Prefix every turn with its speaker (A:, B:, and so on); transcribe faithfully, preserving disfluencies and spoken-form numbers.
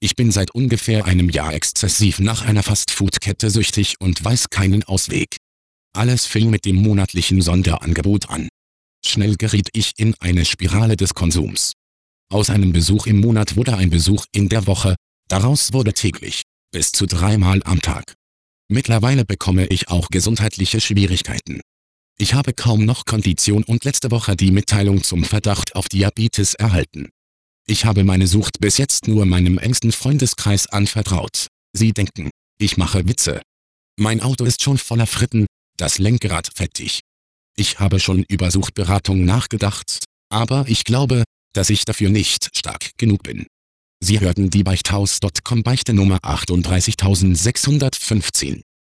A: Ich bin seit ungefähr einem Jahr exzessiv nach einer Fastfood-Kette süchtig und weiß keinen Ausweg. Alles fing mit dem monatlichen Sonderangebot an. Schnell geriet ich in eine Spirale des Konsums. Aus einem Besuch im Monat wurde ein Besuch in der Woche, daraus wurde täglich, bis zu dreimal am Tag. Mittlerweile bekomme ich auch gesundheitliche Schwierigkeiten. Ich habe kaum noch Kondition und letzte Woche die Mitteilung zum Verdacht auf Diabetes erhalten. Ich habe meine Sucht bis jetzt nur meinem engsten Freundeskreis anvertraut. Sie denken, ich mache Witze. Mein Auto ist schon voller Fritten, das Lenkrad fettig. Ich habe schon über Suchtberatung nachgedacht, aber ich glaube, dass ich dafür nicht stark genug bin. Sie hörten die Beichthaus Punkt com Beichte Nummer achtunddreißigsechshundertfünfzehn.